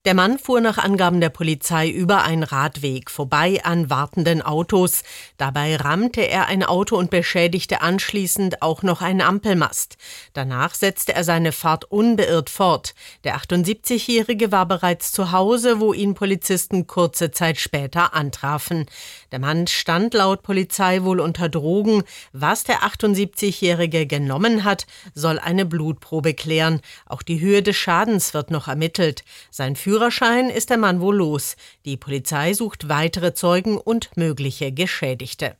Der Mann fuhr nach Angaben der Polizei über einen Radweg, vorbei an wartenden Autos. Dabei rammte er ein Auto und beschädigte anschließend auch noch einen Ampelmast. Danach setzte er seine Fahrt unbeirrt fort. Der 78-Jährige war bereits zu Hause, wo ihn Polizisten kurze Zeit später antrafen. Der Mann stand laut Polizei wohl unter Drogen. Was der 78-Jährige genommen hat, soll eine Blutprobe klären. Auch die Höhe des Schadens wird noch ermittelt. Sein Führerschein ist der Mann wohl los. Die Polizei sucht weitere Zeugen und mögliche Geschädigte.